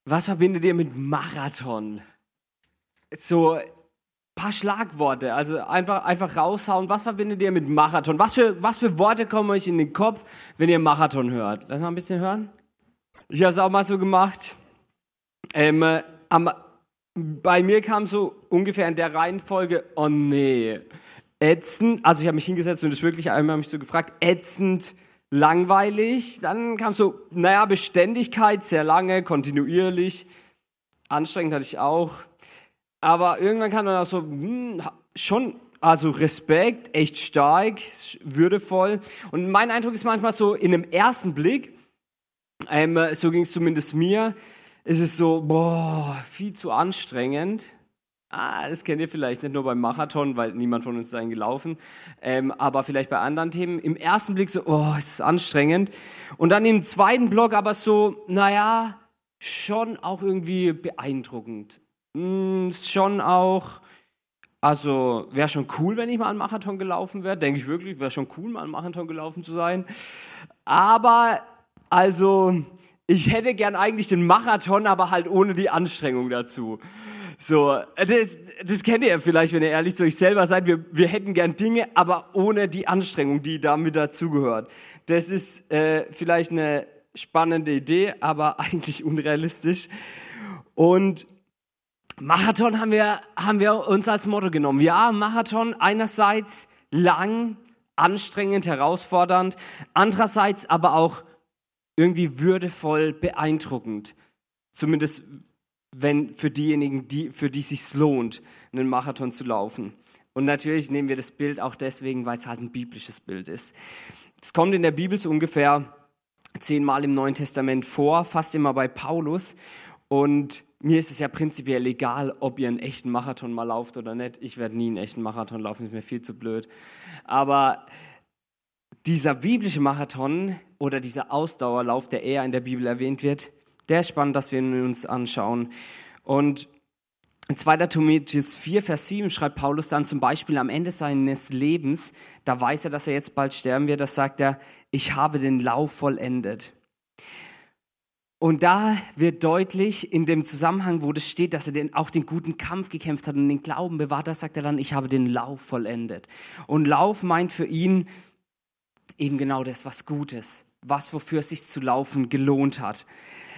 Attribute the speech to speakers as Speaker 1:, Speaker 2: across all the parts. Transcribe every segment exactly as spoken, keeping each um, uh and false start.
Speaker 1: Was verbindet ihr mit Marathon? So ein paar Schlagworte, also einfach, einfach raushauen. Was verbindet ihr mit Marathon? Was für, was für Worte kommen euch in den Kopf, wenn ihr Marathon hört? Lass mal ein bisschen hören. Ich habe es auch mal so gemacht. Ähm, äh, am, bei mir kam so ungefähr in der Reihenfolge, oh nee, ätzend. Also ich habe mich hingesetzt und das wirklich einmal mich so gefragt, ätzend, langweilig. Dann kam so, naja, Beständigkeit, sehr lange, kontinuierlich. Anstrengend hatte ich auch. Aber irgendwann kam dann auch so, hm, schon, also Respekt, echt stark, würdevoll. Und mein Eindruck ist manchmal so, in einem ersten Blick, ähm, so ging es zumindest mir, ist es so, boah, viel zu anstrengend. Ah, das kennt ihr vielleicht nicht nur beim Marathon, weil niemand von uns ist dahin gelaufen, ähm, aber vielleicht bei anderen Themen. Im ersten Blick so, oh, es ist anstrengend. Und dann im zweiten Block aber so, naja, schon auch irgendwie beeindruckend. Hm, schon auch, also wäre schon cool, wenn ich mal einen Marathon gelaufen wäre. Denke ich wirklich, wäre schon cool, mal einen Marathon gelaufen zu sein. Aber, also, ich hätte gern eigentlich den Marathon, aber halt ohne die Anstrengung dazu. So, das, das kennt ihr vielleicht, wenn ihr ehrlich zu euch selber seid. Wir, wir hätten gern Dinge, aber ohne die Anstrengung, die damit dazugehört. Das ist äh, vielleicht eine spannende Idee, aber eigentlich unrealistisch. Und Marathon haben wir, haben wir uns als Motto genommen. Ja, Marathon einerseits lang, anstrengend, herausfordernd, andererseits aber auch irgendwie würdevoll, beeindruckend. Zumindest wenn für diejenigen, die, für die es sich lohnt, einen Marathon zu laufen. Und natürlich nehmen wir das Bild auch deswegen, weil es halt ein biblisches Bild ist. Es kommt in der Bibel so ungefähr zehnmal im Neuen Testament vor, fast immer bei Paulus. Und mir ist es ja prinzipiell egal, ob ihr einen echten Marathon mal lauft oder nicht. Ich werde nie einen echten Marathon laufen, ist mir viel zu blöd. Aber dieser biblische Marathon oder dieser Ausdauerlauf, der eher in der Bibel erwähnt wird, der ist spannend, dass wir ihn uns anschauen. Und in zweiter Timotheus vier, Vers sieben schreibt Paulus dann zum Beispiel am Ende seines Lebens, da weiß er, dass er jetzt bald sterben wird, da sagt er, ich habe den Lauf vollendet. Und da wird deutlich, in dem Zusammenhang, wo das steht, dass er den, auch den guten Kampf gekämpft hat und den Glauben bewahrt, da sagt er dann, ich habe den Lauf vollendet. Und Lauf meint für ihn eben genau das, was Gutes, was wofür es sich zu laufen gelohnt hat.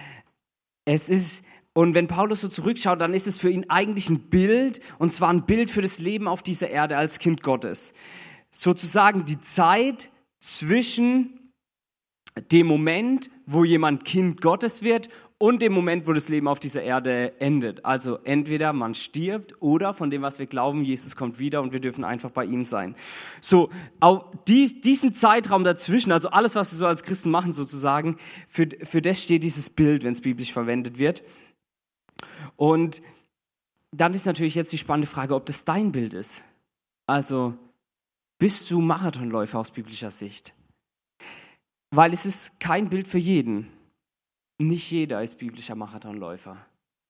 Speaker 1: Es ist, und wenn Paulus so zurückschaut, dann ist es für ihn eigentlich ein Bild, und zwar ein Bild für das Leben auf dieser Erde als Kind Gottes. Sozusagen die Zeit zwischen dem Moment, wo jemand Kind Gottes wird, und dem Moment, wo das Leben auf dieser Erde endet. Also entweder man stirbt oder von dem, was wir glauben, Jesus kommt wieder und wir dürfen einfach bei ihm sein. So, auch die, diesen Zeitraum dazwischen, also alles, was wir so als Christen machen sozusagen, für, für das steht dieses Bild, wenn es biblisch verwendet wird. Und dann ist natürlich jetzt die spannende Frage, ob das dein Bild ist. Also, bist du Marathonläufer aus biblischer Sicht? Weil es ist kein Bild für jeden. Nicht jeder ist biblischer Marathonläufer.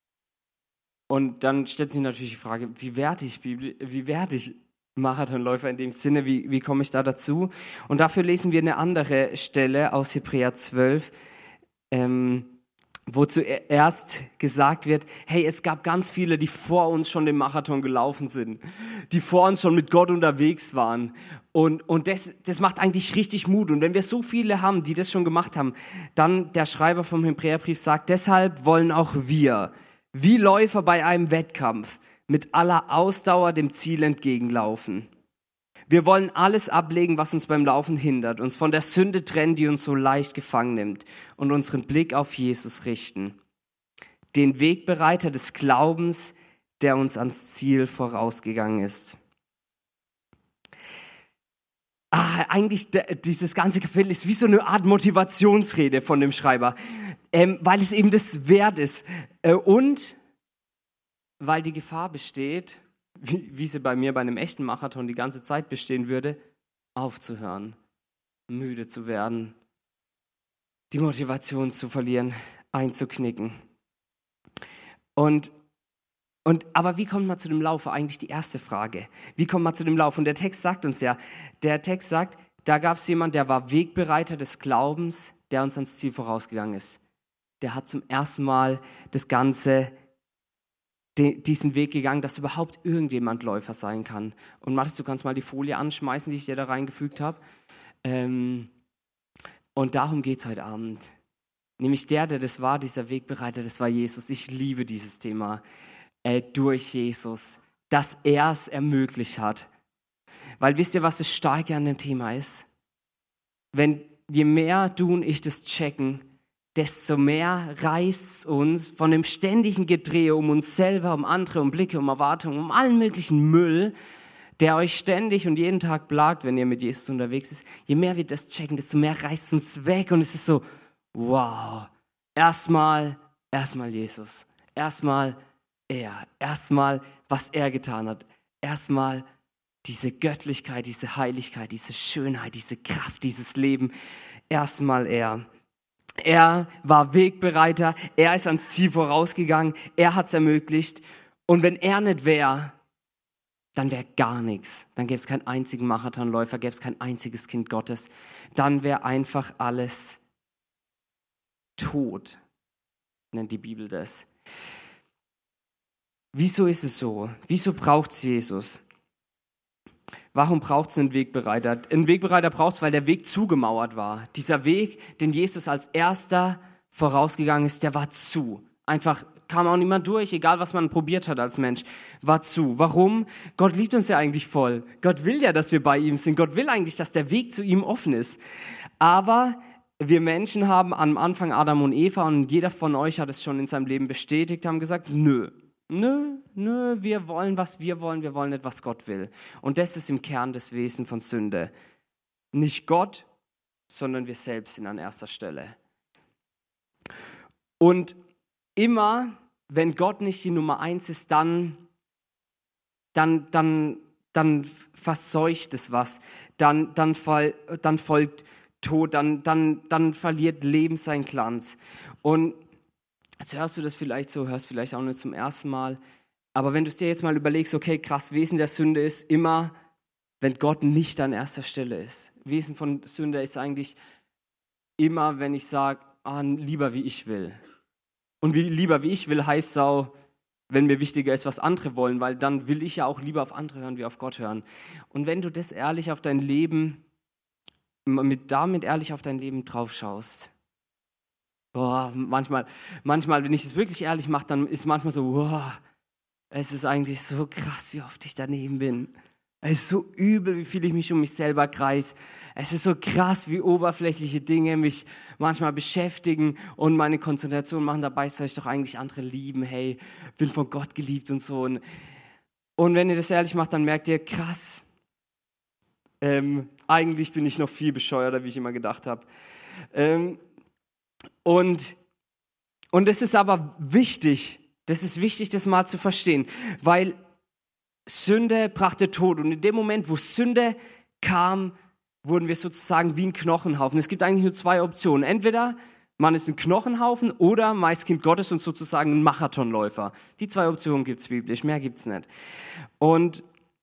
Speaker 1: Und dann stellt sich natürlich die Frage, wie werde ich, Bibli- wie werde ich Marathonläufer in dem Sinne, wie, wie komme ich da dazu? Und dafür lesen wir eine andere Stelle aus Hebräer zwölf, ähm, wo zuerst gesagt wird, hey, es gab ganz viele, die vor uns schon den Marathon gelaufen sind, die vor uns schon mit Gott unterwegs waren. Und, und das, das macht eigentlich richtig Mut. Und wenn wir so viele haben, die das schon gemacht haben, dann der Schreiber vom Hebräerbrief sagt, deshalb wollen auch wir, wie Läufer bei einem Wettkampf, mit aller Ausdauer dem Ziel entgegenlaufen. Wir wollen alles ablegen, was uns beim Laufen hindert, uns von der Sünde trennen, die uns so leicht gefangen nimmt, und unseren Blick auf Jesus richten, den Wegbereiter des Glaubens, der uns ans Ziel vorausgegangen ist. Ah, eigentlich dieses ganze Kapitel ist wie so eine Art Motivationsrede von dem Schreiber, ähm, weil es eben das wert ist äh, und weil die Gefahr besteht, wie, wie sie bei mir bei einem echten Marathon die ganze Zeit bestehen würde, aufzuhören, müde zu werden, die Motivation zu verlieren, einzuknicken. Und, und, aber wie kommt man zu dem Lauf? War eigentlich die erste Frage. Wie kommt man zu dem Lauf? Und der Text sagt uns ja, der Text sagt, da gab es jemanden, der war Wegbereiter des Glaubens, der uns ans Ziel vorausgegangen ist. der hat zum ersten Mal das Ganze, de, diesen Weg gegangen, dass überhaupt irgendjemand Läufer sein kann. Und Mathis, du kannst mal die Folie anschmeißen, die ich dir da reingefügt habe. Ähm, und darum geht es heute Abend. Nämlich der, der das war, dieser Wegbereiter, das war Jesus. Ich liebe dieses Thema äh, durch Jesus, dass er es ermöglicht hat. Weil wisst ihr, was das Starke an dem Thema ist? Wenn je mehr du und ich das checken, desto mehr reißt es uns von dem ständigen Gedrehe um uns selber, um andere, um Blicke, um Erwartungen, um allen möglichen Müll, der euch ständig und jeden Tag plagt, wenn ihr mit Jesus unterwegs ist. Je mehr wir das checken, desto mehr reißt es uns weg und es ist so, wow, erstmal, erstmal Jesus, erstmal er, erstmal, was er getan hat, erstmal diese Göttlichkeit, diese Heiligkeit, diese Schönheit, diese Kraft, dieses Leben, erstmal er. Er war Wegbereiter, er ist ans Ziel vorausgegangen, er hat es ermöglicht. Und wenn er nicht wäre, dann wäre gar nichts. Dann gäbe es keinen einzigen Marathonläufer, gäbe es kein einziges Kind Gottes. Dann wäre einfach alles tot, nennt die Bibel das. Wieso ist es so? Wieso braucht es Jesus? Warum braucht es einen Wegbereiter? Einen Wegbereiter braucht es, weil der Weg zugemauert war. Dieser Weg, den Jesus als erster vorausgegangen ist, der war zu. Einfach kam auch niemand durch, egal was man probiert hat als Mensch, war zu. Warum? Gott liebt uns ja eigentlich voll. Gott will ja, dass wir bei ihm sind. Gott will eigentlich, dass der Weg zu ihm offen ist. Aber wir Menschen haben am Anfang Adam und Eva, und jeder von euch hat es schon in seinem Leben bestätigt, haben gesagt, nö. Nö, nö, wir wollen, was wir wollen, wir wollen nicht, was Gott will. Und das ist im Kern des Wesens von Sünde. Nicht Gott, sondern wir selbst sind an erster Stelle. Und immer, wenn Gott nicht die Nummer eins ist, dann, dann, dann, dann verseucht es was, dann, dann, fall, dann folgt Tod, dann, dann, dann verliert Leben seinen Glanz. Und jetzt hörst du das vielleicht so, hörst vielleicht auch nicht zum ersten Mal, aber wenn du es dir jetzt mal überlegst, okay, krass, Wesen der Sünde ist immer, wenn Gott nicht an erster Stelle ist. Wesen von Sünde ist eigentlich immer, wenn ich sage, ah, lieber wie ich will. Und wie, lieber wie ich will heißt auch, wenn mir wichtiger ist, was andere wollen, weil dann will ich ja auch lieber auf andere hören, wie auf Gott hören. Und wenn du das ehrlich auf dein Leben, mit, damit ehrlich auf dein Leben drauf schaust, boah, manchmal, manchmal, wenn ich es wirklich ehrlich mache, dann ist manchmal so, boah, es ist eigentlich so krass, wie oft ich daneben bin. Es ist so übel, wie viel ich mich um mich selber kreise. Es ist so krass, wie oberflächliche Dinge mich manchmal beschäftigen und meine Konzentration machen. Dabei soll ich doch eigentlich andere lieben. Hey, bin von Gott geliebt und so. Und, und wenn ihr das ehrlich macht, dann merkt ihr, krass, ähm, eigentlich bin ich noch viel bescheuerter, wie ich immer gedacht habe. Ähm, Und, und es ist aber wichtig, das ist wichtig, das mal zu verstehen, weil Sünde brachte Tod. Und in dem Moment, wo Sünde kam, wurden wir sozusagen wie ein Knochenhaufen. Es gibt eigentlich nur zwei Optionen. Entweder man ist ein Knochenhaufen oder man ist Kind Gottes und sozusagen ein Marathonläufer. Die zwei Optionen gibt es biblisch, mehr gibt es nicht. Und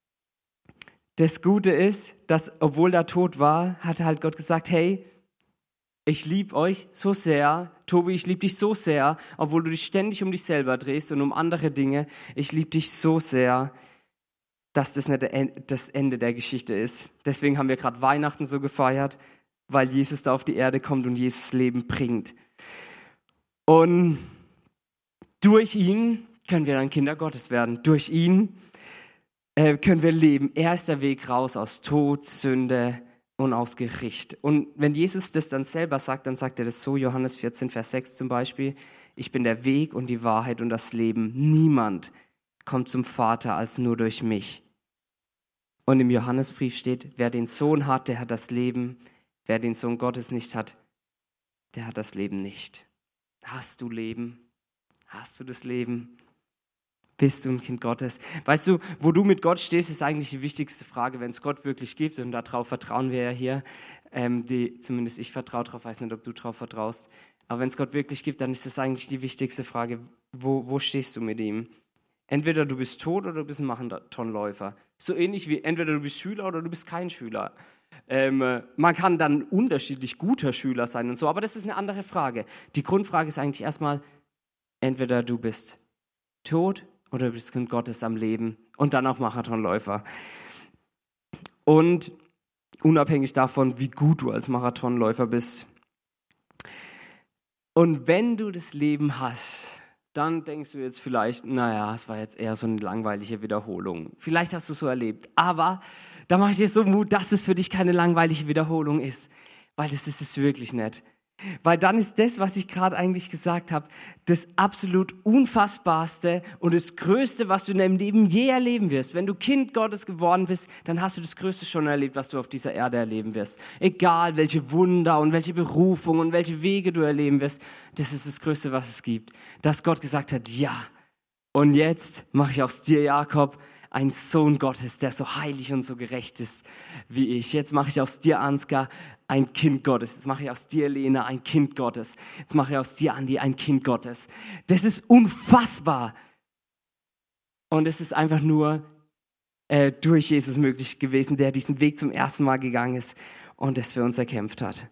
Speaker 1: das Gute ist, dass obwohl da Tod war, hat halt Gott gesagt, hey, ich liebe euch so sehr, Tobi, ich liebe dich so sehr, obwohl du dich ständig um dich selber drehst und um andere Dinge. Ich liebe dich so sehr, dass das nicht das Ende der Geschichte ist. Deswegen haben wir gerade Weihnachten so gefeiert, weil Jesus da auf die Erde kommt und Jesus Leben bringt. Und durch ihn können wir dann Kinder Gottes werden. Durch ihn äh, können wir leben. Er ist der Weg raus aus Tod, Sünde und aus Gericht. Und wenn Jesus das dann selber sagt, dann sagt er das so, Johannes vierzehn, Vers sechs zum Beispiel, ich bin der Weg und die Wahrheit und das Leben. Niemand kommt zum Vater als nur durch mich. Und im Johannesbrief steht, wer den Sohn hat, der hat das Leben. Wer den Sohn Gottes nicht hat, der hat das Leben nicht. Hast du Leben? Hast du das Leben? Bist du ein Kind Gottes? Weißt du, wo du mit Gott stehst, ist eigentlich die wichtigste Frage, wenn es Gott wirklich gibt. Und darauf vertrauen wir ja hier. Ähm, die, zumindest ich vertraue darauf, weiß nicht, ob du darauf vertraust. Aber wenn es Gott wirklich gibt, dann ist das eigentlich die wichtigste Frage. Wo, wo stehst du mit ihm? Entweder du bist tot oder du bist ein Marathonläufer. So ähnlich wie entweder du bist Schüler oder du bist kein Schüler. Ähm, man kann dann unterschiedlich guter Schüler sein und so, aber das ist eine andere Frage. Die Grundfrage ist eigentlich erstmal, entweder du bist tot oder du bist Kind Gottes am Leben und dann auch Marathonläufer. Und unabhängig davon, wie gut du als Marathonläufer bist. Und wenn du das Leben hast, dann denkst du jetzt vielleicht, naja, es war jetzt eher so eine langweilige Wiederholung. Vielleicht hast du es so erlebt, aber da mache ich dir so Mut, dass es für dich keine langweilige Wiederholung ist, weil das ist es wirklich nicht. Weil dann ist das, was ich gerade eigentlich gesagt habe, das absolut Unfassbarste und das Größte, was du in deinem Leben je erleben wirst. Wenn du Kind Gottes geworden bist, dann hast du das Größte schon erlebt, was du auf dieser Erde erleben wirst. Egal, welche Wunder und welche Berufung und welche Wege du erleben wirst, das ist das Größte, was es gibt. Dass Gott gesagt hat, ja, und jetzt mache ich aus dir, Jakob, ein Sohn Gottes, der so heilig und so gerecht ist wie ich. Jetzt mache ich aus dir, Ansgar, ein Kind Gottes. Jetzt mache ich aus dir, Lena, ein Kind Gottes. Jetzt mache ich aus dir, Andi, ein Kind Gottes. Das ist unfassbar. Und es ist einfach nur äh, durch Jesus möglich gewesen, der diesen Weg zum ersten Mal gegangen ist und das für uns erkämpft hat.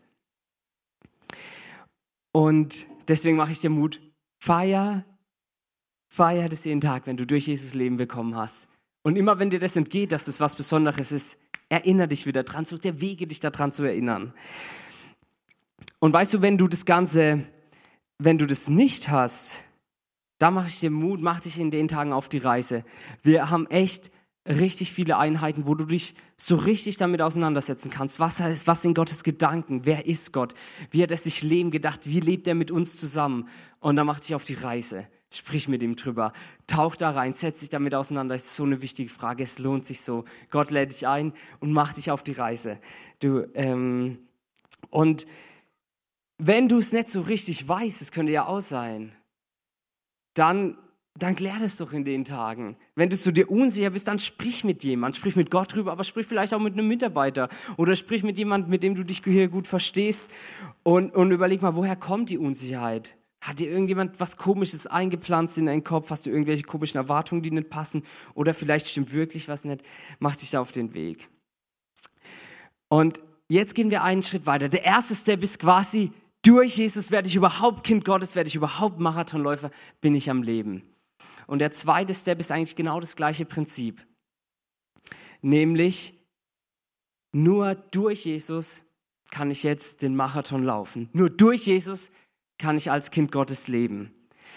Speaker 1: Und deswegen mache ich dir Mut, feier, feier das jeden Tag, wenn du durch Jesus Leben bekommen hast. Und immer wenn dir das entgeht, dass das was Besonderes ist, erinnere dich wieder dran, such dir Wege, dich daran zu erinnern. Und weißt du, wenn du das Ganze, wenn du das nicht hast, da mache ich dir Mut, mach dich in den Tagen auf die Reise. Wir haben echt richtig viele Einheiten, wo du dich so richtig damit auseinandersetzen kannst. Was heißt, was sind Gottes Gedanken? Wer ist Gott? Wie hat er sich Leben gedacht? Wie lebt er mit uns zusammen? Und dann mach dich auf die Reise. Sprich mit ihm drüber. Tauch da rein, setz dich damit auseinander. Das ist so eine wichtige Frage. Es lohnt sich so. Gott lädt dich ein und mach dich auf die Reise. Du, ähm, und wenn du es nicht so richtig weißt, es könnte ja auch sein, dann, dann klär das doch in den Tagen. Wenn du so dir unsicher bist, dann sprich mit jemandem. Sprich mit Gott drüber, aber sprich vielleicht auch mit einem Mitarbeiter. Oder sprich mit jemandem, mit dem du dich hier gut verstehst. Und, und überleg mal, woher kommt die Unsicherheit? Hat dir irgendjemand was Komisches eingepflanzt in deinen Kopf? Hast du irgendwelche komischen Erwartungen, die nicht passen? Oder vielleicht stimmt wirklich was nicht? Mach dich da auf den Weg. Und jetzt gehen wir einen Schritt weiter. Der erste Step ist quasi, durch Jesus werde ich überhaupt Kind Gottes, werde ich überhaupt Marathonläufer, bin ich am Leben. Und der zweite Step ist eigentlich genau das gleiche Prinzip. Nämlich, nur durch Jesus kann ich jetzt den Marathon laufen. Nur durch Jesus kann ich als Kind Gottes leben.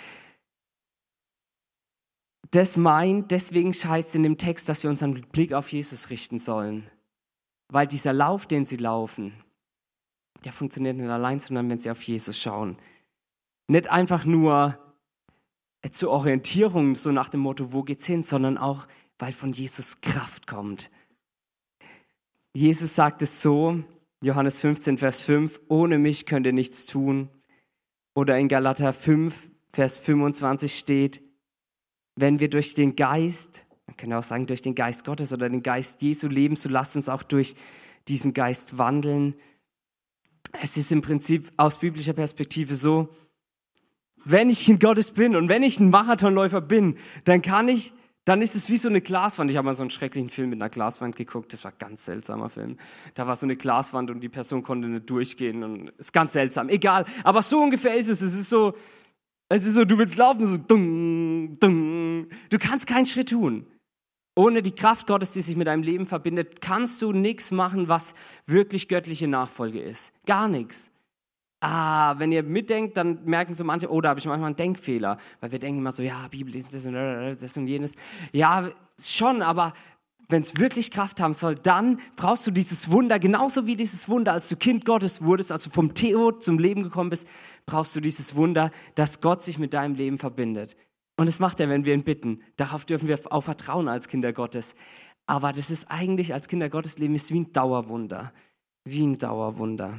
Speaker 1: Das meint, deswegen heißt es in dem Text, dass wir unseren Blick auf Jesus richten sollen. Weil dieser Lauf, den sie laufen, der funktioniert nicht allein, sondern wenn sie auf Jesus schauen. Nicht einfach nur zur Orientierung, so nach dem Motto, wo geht's hin, sondern auch, weil von Jesus Kraft kommt. Jesus sagt es so, Johannes fünfzehn, Vers fünf, ohne mich könnt ihr nichts tun. Oder in Galater fünf, Vers fünfundzwanzig steht, wenn wir durch den Geist, man kann auch sagen durch den Geist Gottes oder den Geist Jesu leben, so lasst uns auch durch diesen Geist wandeln. Es ist im Prinzip aus biblischer Perspektive so, wenn ich Kind Gottes bin und wenn ich ein Marathonläufer bin, dann kann ich, dann ist es wie so eine Glaswand. Ich habe mal so einen schrecklichen Film mit einer Glaswand geguckt, das war ein ganz seltsamer Film. Da war so eine Glaswand und die Person konnte nicht durchgehen und ist ganz seltsam. Egal, aber so ungefähr ist es. Es ist so, es ist so, du willst laufen, so dung, dung. Du kannst keinen Schritt tun. Ohne die Kraft Gottes, die sich mit deinem Leben verbindet, kannst du nichts machen, was wirklich göttliche Nachfolge ist. Gar nichts. Ah, wenn ihr mitdenkt, dann merken so manche, oh, da habe ich manchmal einen Denkfehler. Weil wir denken immer so, ja, Bibel ist das und das und jenes. Ja, schon, aber wenn es wirklich Kraft haben soll, dann brauchst du dieses Wunder, genauso wie dieses Wunder, als du Kind Gottes wurdest, als du vom Tod zum Leben gekommen bist, brauchst du dieses Wunder, dass Gott sich mit deinem Leben verbindet. Und das macht er, wenn wir ihn bitten. Darauf dürfen wir auch vertrauen als Kinder Gottes. Aber das ist eigentlich, als Kinder Gottes leben, ist wie ein Dauerwunder. Wie ein Dauerwunder.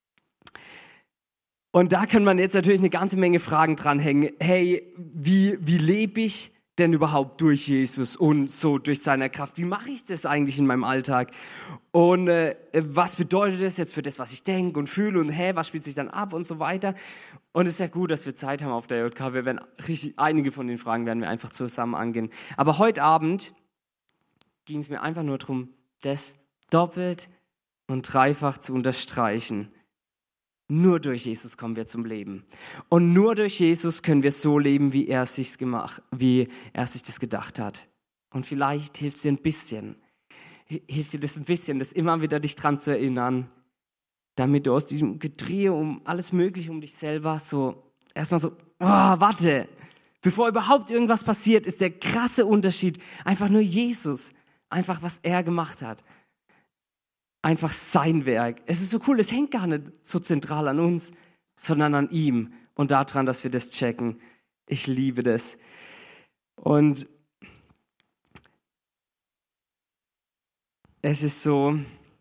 Speaker 1: Und da kann man jetzt natürlich eine ganze Menge Fragen dranhängen. Hey, wie, wie lebe ich denn überhaupt durch Jesus und so durch seine Kraft? Wie mache ich das eigentlich in meinem Alltag? Und äh, was bedeutet das jetzt für das, was ich denke und fühle? Und hä, was spielt sich dann ab und so weiter? Und es ist ja gut, dass wir Zeit haben auf der J K. Wir werden richtig, einige von den Fragen werden wir einfach zusammen angehen. Aber heute Abend ging es mir einfach nur darum, das doppelt und dreifach zu unterstreichen. Nur durch Jesus kommen wir zum Leben. Und nur durch Jesus können wir so leben, wie er sich's gemacht, wie er sich das gedacht hat. Und vielleicht hilft es dir ein bisschen, hilft dir das ein bisschen, das immer wieder dich dran zu erinnern, damit du aus diesem Gedrehe um alles Mögliche um dich selber so erstmal so, oh, warte, bevor überhaupt irgendwas passiert, ist der krasse Unterschied einfach nur Jesus, einfach was er gemacht hat. Einfach sein Werk. Es ist so cool, es hängt gar nicht so zentral an uns, sondern an ihm und daran, dass wir das checken. Ich liebe das. Und es ist so,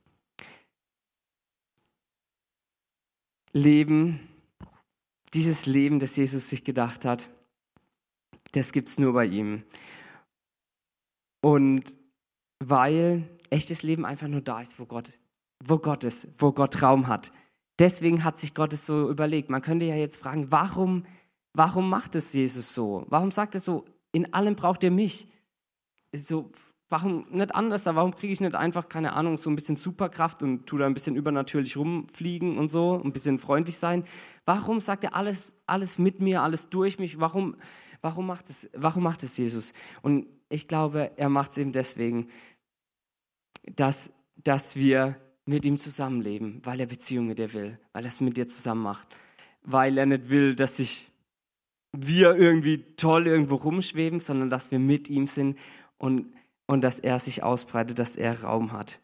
Speaker 1: Leben, dieses Leben, das Jesus sich gedacht hat, das gibt es nur bei ihm. Und weil echtes Leben einfach nur da ist, wo Gott, wo Gott ist, wo Gott Raum hat. Deswegen hat sich Gott es so überlegt. Man könnte ja jetzt fragen, warum, warum macht es Jesus so? Warum sagt er so, in allem braucht er mich? So, warum nicht anders? Warum kriege ich nicht einfach, keine Ahnung, so ein bisschen Superkraft und tue da ein bisschen übernatürlich rumfliegen und so, ein bisschen freundlich sein? Warum sagt er alles, alles mit mir, alles durch mich? Warum, warum, macht es, warum macht es Jesus? Und ich glaube, er macht es eben deswegen, dass, dass wir mit ihm zusammenleben, weil er Beziehung mit dir will, weil er es mit dir zusammen macht, weil er nicht will, dass sich wir irgendwie toll irgendwo rumschweben, sondern dass wir mit ihm sind und, und dass er sich ausbreitet, dass er Raum hat.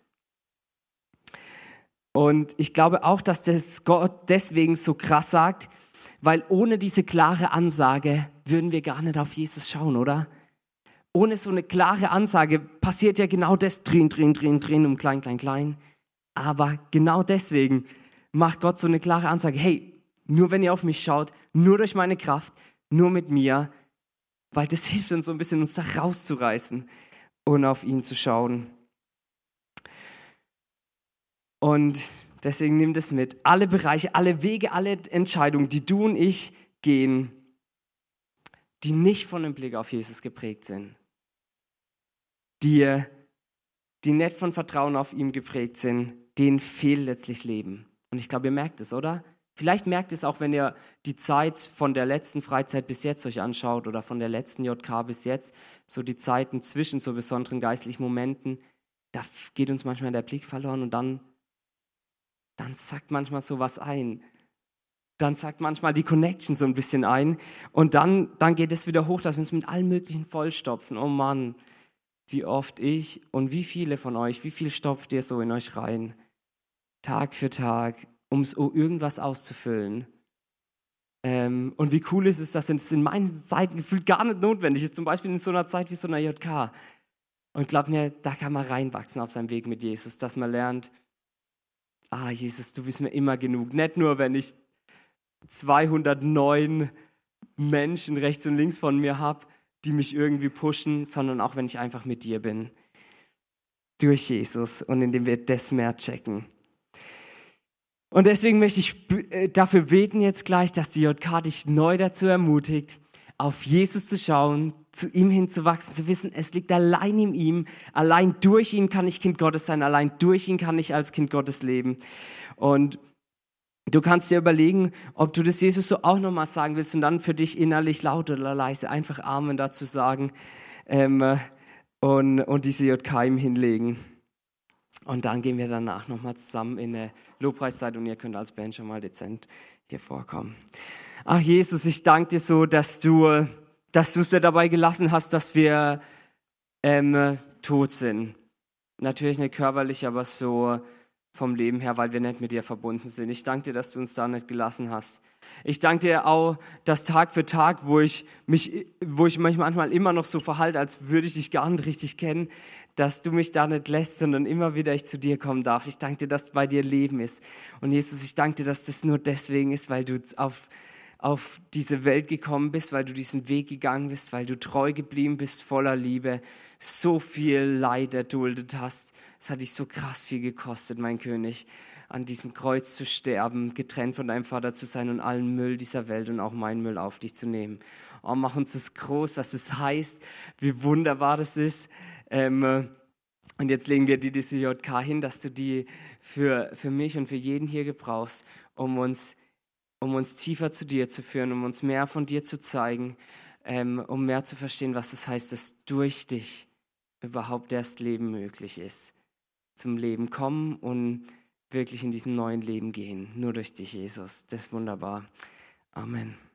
Speaker 1: Und ich glaube auch, dass das Gott deswegen so krass sagt, weil ohne diese klare Ansage würden wir gar nicht auf Jesus schauen, oder? Ohne so eine klare Ansage passiert ja genau das, drehen, drehen, drehen, drehen, um klein, klein, klein. Aber genau deswegen macht Gott so eine klare Ansage, hey, nur wenn ihr auf mich schaut, nur durch meine Kraft, nur mit mir, weil das hilft uns so ein bisschen, uns da rauszureißen und auf ihn zu schauen. Und deswegen nimm das mit. Alle Bereiche, alle Wege, alle Entscheidungen, die du und ich gehen, die nicht von dem Blick auf Jesus geprägt sind, die, die nicht von Vertrauen auf ihn geprägt sind, denen fehlt letztlich Leben. Und ich glaube, ihr merkt es, oder? Vielleicht merkt es auch, wenn ihr die Zeit von der letzten Freizeit bis jetzt euch anschaut oder von der letzten J K bis jetzt, so die Zeiten zwischen so besonderen geistlichen Momenten, da geht uns manchmal der Blick verloren und dann, dann sagt manchmal sowas ein. Dann sagt manchmal die Connection so ein bisschen ein und dann, dann geht es wieder hoch, dass wir uns mit allem Möglichen vollstopfen. Oh Mann, wie oft ich und wie viele von euch, wie viel stopft ihr so in euch rein? Tag für Tag, um so irgendwas auszufüllen. Ähm, und wie cool ist es, dass es in meinen Zeiten gefühlt gar nicht notwendig ist, zum Beispiel in so einer Zeit wie so einer J K. Und glaubt mir, da kann man reinwachsen auf seinem Weg mit Jesus, dass man lernt, ah Jesus, du bist mir immer genug. Nicht nur, wenn ich zweihundertneun Menschen rechts und links von mir habe, die mich irgendwie pushen, sondern auch, wenn ich einfach mit dir bin. Durch Jesus und indem wir das mehr checken. Und deswegen möchte ich dafür beten jetzt gleich, dass die J K dich neu dazu ermutigt, auf Jesus zu schauen, zu ihm hinzuwachsen, zu wissen, es liegt allein in ihm, allein durch ihn kann ich Kind Gottes sein, allein durch ihn kann ich als Kind Gottes leben. Und du kannst dir überlegen, ob du das Jesus so auch nochmal sagen willst und dann für dich innerlich laut oder leise einfach Amen dazu sagen ähm, und, und diese J K ihm hinlegen. Und dann gehen wir danach nochmal zusammen in eine Lobpreiszeit und ihr könnt als Band schon mal dezent hier vorkommen. Ach Jesus, ich danke dir so, dass du, dass du es dir dabei gelassen hast, dass wir ähm, tot sind. Natürlich nicht körperlich, aber so vom Leben her, weil wir nicht mit dir verbunden sind. Ich danke dir, dass du uns da nicht gelassen hast. Ich danke dir auch, dass Tag für Tag, wo ich mich, wo ich mich manchmal immer noch so verhalte, als würde ich dich gar nicht richtig kennen, dass du mich da nicht lässt, sondern immer wieder ich zu dir kommen darf. Ich danke dir, dass bei dir Leben ist. Und Jesus, ich danke dir, dass das nur deswegen ist, weil du auf, auf diese Welt gekommen bist, weil du diesen Weg gegangen bist, weil du treu geblieben bist, voller Liebe, so viel Leid erduldet hast. Es hat dich so krass viel gekostet, mein König, an diesem Kreuz zu sterben, getrennt von deinem Vater zu sein und allen Müll dieser Welt und auch meinen Müll auf dich zu nehmen. Oh, mach uns das groß, was das heißt, wie wunderbar das ist, ähm, Und jetzt legen wir die D C J K hin, dass du die für, für mich und für jeden hier gebrauchst, um uns, um uns tiefer zu dir zu führen, um uns mehr von dir zu zeigen, ähm, um mehr zu verstehen, was das heißt, dass durch dich überhaupt erst Leben möglich ist. Zum Leben kommen und wirklich in diesem neuen Leben gehen. Nur durch dich, Jesus. Das ist wunderbar. Amen.